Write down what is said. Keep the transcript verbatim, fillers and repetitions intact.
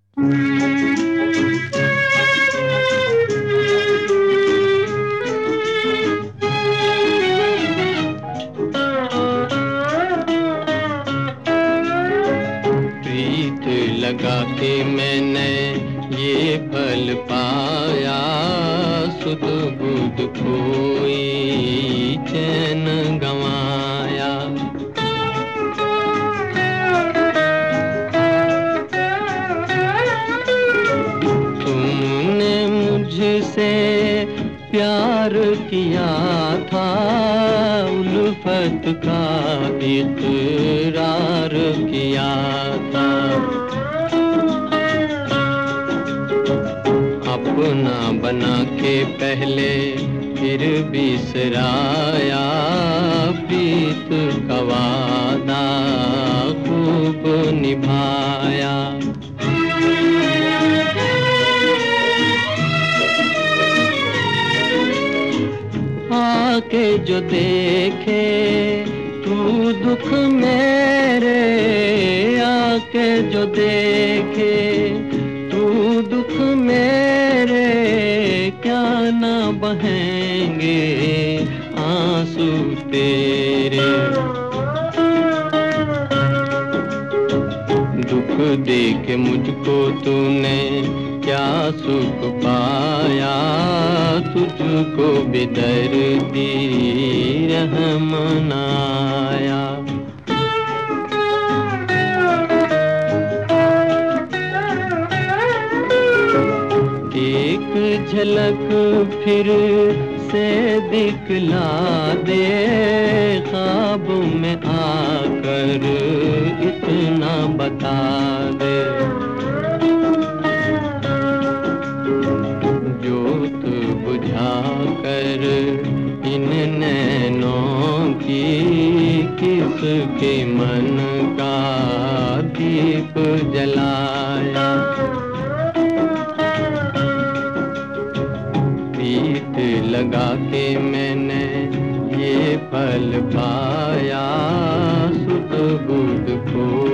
प्रीत लगा के मैंने ये फल पाया, सुध बुध खोई चैन गंवाया। तुमने मुझसे प्यार किया था, उल्फत का इकरार किया था। अपना बना के पहले फिर बिसराया, प्रीत का वादा खूब निभाया। आके जो देखे तू दुख मेरे, आके जो देखे तू दुख मेरे, क्या ना बहेंगे आंसू तेरे। दुख दे के मुझको तूने क्या सुख पाया, तुझको बेदर्दी रहम न आया। एक झलक फिर से दिखला दे, ख्वाब में आकर इतना बता दे। जोत बुझा कर इन नैनों की, किसके मन का दीप जलाया। प्रीत लगा के मैंने ये फल पाया, सुध बुध को